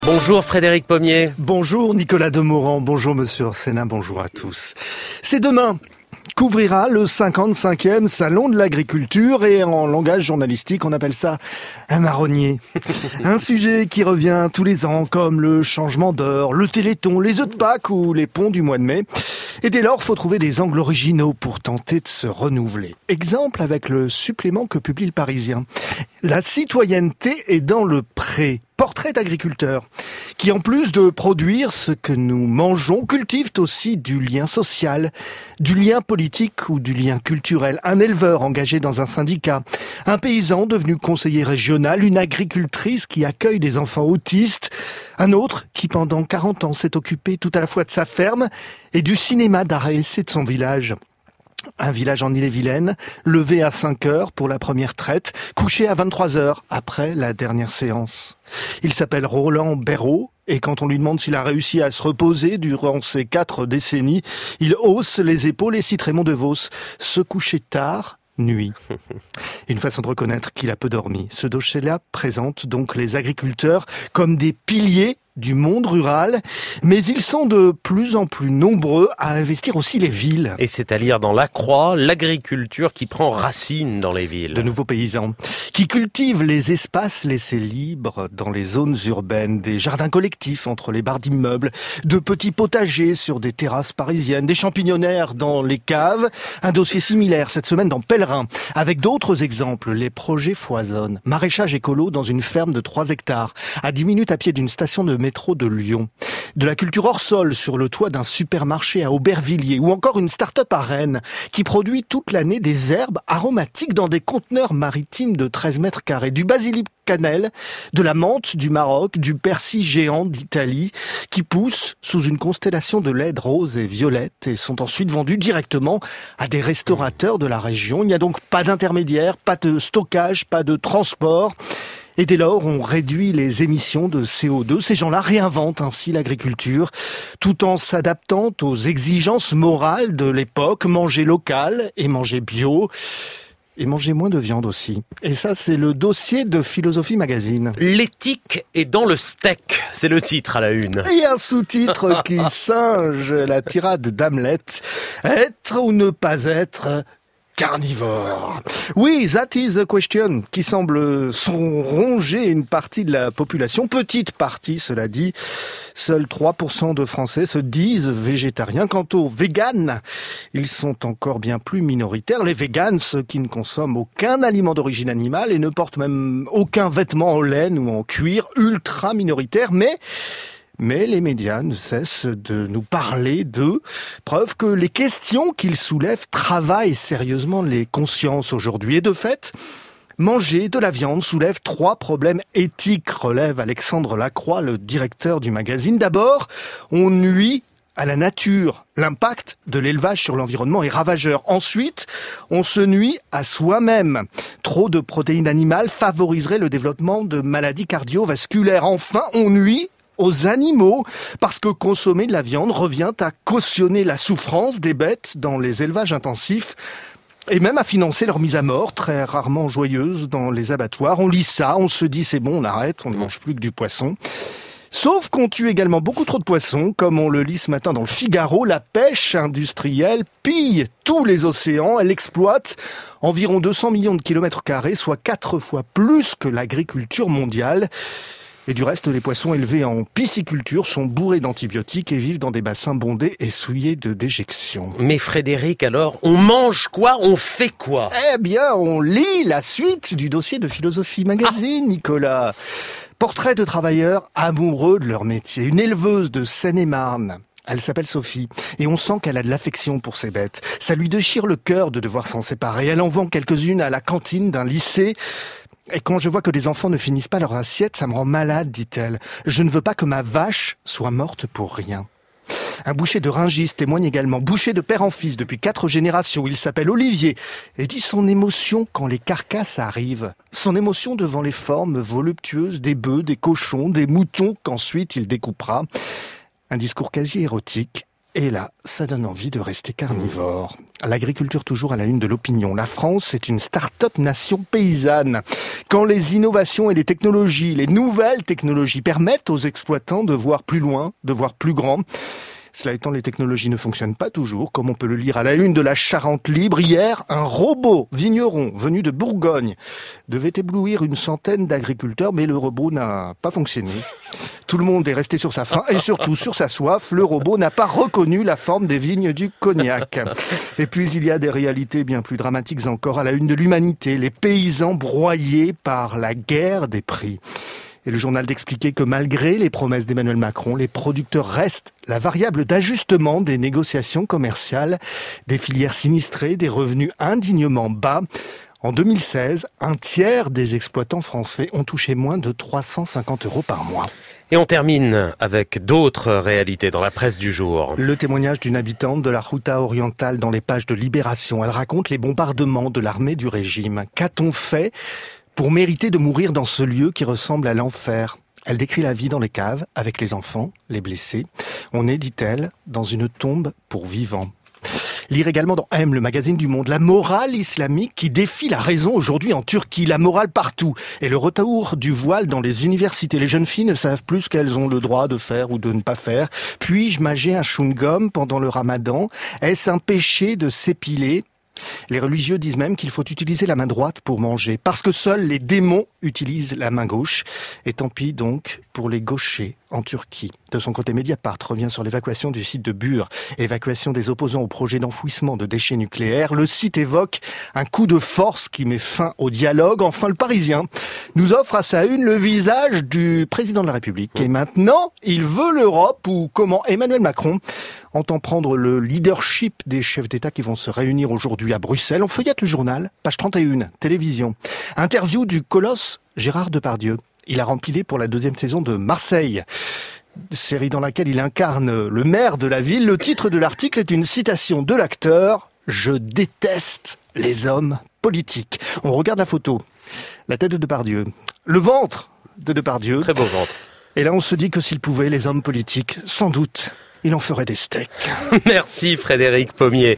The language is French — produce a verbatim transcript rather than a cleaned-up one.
Bonjour Frédéric Pommier. Bonjour Nicolas Demorand, bonjour Monsieur Orsena, bonjour à tous. C'est demain qu'ouvrira le cinquante-cinquième Salon de l'Agriculture et en langage journalistique on appelle ça un marronnier. Un sujet qui revient tous les ans comme le changement d'heure, le téléthon, les œufs de Pâques ou les ponts du mois de mai. Et dès lors, faut trouver des angles originaux pour tenter de se renouveler. Exemple avec le supplément que publie le Parisien. La citoyenneté est dans le pré. Portrait d'agriculteurs qui, en plus de produire ce que nous mangeons, cultivent aussi du lien social, du lien politique ou du lien culturel. Un éleveur engagé dans un syndicat, un paysan devenu conseiller régional, une agricultrice qui accueille des enfants autistes, un autre qui pendant quarante ans s'est occupé tout à la fois de sa ferme et du cinéma d'art et essai de son village. Un village en Ille-et-Vilaine, levé à cinq heures pour la première traite, couché à vingt-trois heures après la dernière séance. Il s'appelle Roland Béraud, et quand on lui demande s'il a réussi à se reposer durant ces quatre décennies, il hausse les épaules et cite Raymond Devos. Se coucher tard, nuit. Une façon de reconnaître qu'il a peu dormi. Ce dossier-là présente donc les agriculteurs comme des piliers du monde rural, mais ils sont de plus en plus nombreux à investir aussi les villes. Et c'est à lire dans La Croix, l'agriculture qui prend racine dans les villes. De nouveaux paysans qui cultivent les espaces laissés libres dans les zones urbaines, des jardins collectifs entre les barres d'immeubles, de petits potagers sur des terrasses parisiennes, des champignonnaires dans les caves. Un dossier similaire cette semaine dans Pèlerin. Avec d'autres exemples, les projets foisonnent. Maraîchage écolo dans une ferme de trois hectares, à dix minutes à pied d'une station de métro de Lyon. De la culture hors sol sur le toit d'un supermarché à Aubervilliers ou encore une start-up à Rennes qui produit toute l'année des herbes aromatiques dans des conteneurs maritimes de treize mètres carrés. Du basilic cannelle, de la menthe du Maroc, du persil géant d'Italie qui poussent sous une constellation de lait rose et violette et sont ensuite vendus directement à des restaurateurs de la région. Il n'y a donc pas d'intermédiaire, pas de stockage, pas de transport. Et dès lors, on réduit les émissions de C O deux. Ces gens-là réinventent ainsi l'agriculture, tout en s'adaptant aux exigences morales de l'époque. Manger local et manger bio. Et manger moins de viande aussi. Et ça, c'est le dossier de Philosophie Magazine. L'éthique est dans le steak, c'est le titre à la une. Et un sous-titre qui singe la tirade d'Hamlet. Être ou ne pas être carnivore. Oui, that is the question, qui semble ronger une partie de la population, petite partie, cela dit. Seuls trois pour cent de Français se disent végétariens. Quant aux véganes, ils sont encore bien plus minoritaires. Les véganes, ceux qui ne consomment aucun aliment d'origine animale et ne portent même aucun vêtement en laine ou en cuir, ultra minoritaires, mais... Mais les médias ne cessent de nous parler d'eux. Preuve que les questions qu'ils soulèvent travaillent sérieusement les consciences aujourd'hui. Et de fait, manger de la viande soulève trois problèmes éthiques, relève Alexandre Lacroix, le directeur du magazine. D'abord, on nuit à la nature. L'impact de l'élevage sur l'environnement est ravageur. Ensuite, on se nuit à soi-même. Trop de protéines animales favoriserait le développement de maladies cardiovasculaires. Enfin, on nuit aux animaux, parce que consommer de la viande revient à cautionner la souffrance des bêtes dans les élevages intensifs et même à financer leur mise à mort, très rarement joyeuse dans les abattoirs. On lit ça, on se dit c'est bon, on arrête, on ne mange plus que du poisson. Sauf qu'on tue également beaucoup trop de poissons, comme on le lit ce matin dans le Figaro. La pêche industrielle pille tous les océans. Elle exploite environ deux cents millions de kilomètres carrés, soit quatre fois plus que l'agriculture mondiale. Et du reste, les poissons élevés en pisciculture sont bourrés d'antibiotiques et vivent dans des bassins bondés et souillés de déjections. Mais Frédéric, alors, on mange quoi? On fait quoi? Eh bien, on lit la suite du dossier de Philosophie Magazine, ah. Nicolas. Portrait de travailleurs amoureux de leur métier. Une éleveuse de Seine-et-Marne. Elle s'appelle Sophie, et on sent qu'elle a de l'affection pour ses bêtes. Ça lui déchire le cœur de devoir s'en séparer. Elle en vend quelques-unes à la cantine d'un lycée. Et quand je vois que les enfants ne finissent pas leur assiette, ça me rend malade, dit-elle. Je ne veux pas que ma vache soit morte pour rien. Un boucher de Rungis témoigne également, boucher de père en fils depuis quatre générations. Il s'appelle Olivier et dit son émotion quand les carcasses arrivent. Son émotion devant les formes voluptueuses des bœufs, des cochons, des moutons qu'ensuite il découpera. Un discours quasi érotique. Et là, ça donne envie de rester carnivore. L'agriculture toujours à la une de l'opinion. La France est une start-up nation paysanne. Quand les innovations et les technologies, les nouvelles technologies permettent aux exploitants de voir plus loin, de voir plus grand. Cela étant, les technologies ne fonctionnent pas toujours, comme on peut le lire à la une de la Charente Libre. Hier, un robot vigneron venu de Bourgogne devait éblouir une centaine d'agriculteurs, mais le robot n'a pas fonctionné. Tout le monde est resté sur sa faim et surtout sur sa soif. Le robot n'a pas reconnu la forme des vignes du Cognac. Et puis, il y a des réalités bien plus dramatiques encore à la une de l'Humanité. Les paysans broyés par la guerre des prix. Et le journal d'expliquer que malgré les promesses d'Emmanuel Macron, les producteurs restent la variable d'ajustement des négociations commerciales, des filières sinistrées, des revenus indignement bas. En deux mille seize, un tiers des exploitants français ont touché moins de trois cent cinquante euros par mois. Et on termine avec d'autres réalités dans la presse du jour. Le témoignage d'une habitante de la Ghouta orientale dans les pages de Libération. Elle raconte les bombardements de l'armée du régime. Qu'a-t-on fait pour mériter de mourir dans ce lieu qui ressemble à l'enfer? Elle décrit la vie dans les caves, avec les enfants, les blessés. On est, dit-elle, dans une tombe pour vivants. Lire également dans M, le magazine du Monde, la morale islamique qui défie la raison aujourd'hui en Turquie, la morale partout. Et le retour du voile dans les universités. Les jeunes filles ne savent plus ce qu'elles ont le droit de faire ou de ne pas faire. Puis-je mâcher un chewing-gum pendant le ramadan? Est-ce un péché de s'épiler? Les religieux disent même qu'il faut utiliser la main droite pour manger, parce que seuls les démons utilisent la main gauche. Et tant pis donc pour les gauchers en Turquie. De son côté, Mediapart revient sur l'évacuation du site de Bure, évacuation des opposants au projet d'enfouissement de déchets nucléaires. Le site évoque un coup de force qui met fin au dialogue. Enfin, le Parisien nous offre à sa une le visage du président de la République. Et maintenant, il veut l'Europe, ou comment Emmanuel Macron entend prendre le leadership des chefs d'État qui vont se réunir aujourd'hui à Bruxelles. On feuillette le journal, page trente et un, télévision. Interview du colosse Gérard Depardieu. Il a rempilé pour la deuxième saison de Marseille, série dans laquelle il incarne le maire de la ville. Le titre de l'article est une citation de l'acteur « Je déteste les hommes politiques ». On regarde la photo, la tête de Depardieu, le ventre de Depardieu. Très beau ventre. Et là, on se dit que s'il pouvait, les hommes politiques, sans doute, il en ferait des steaks. Merci Frédéric Pommier.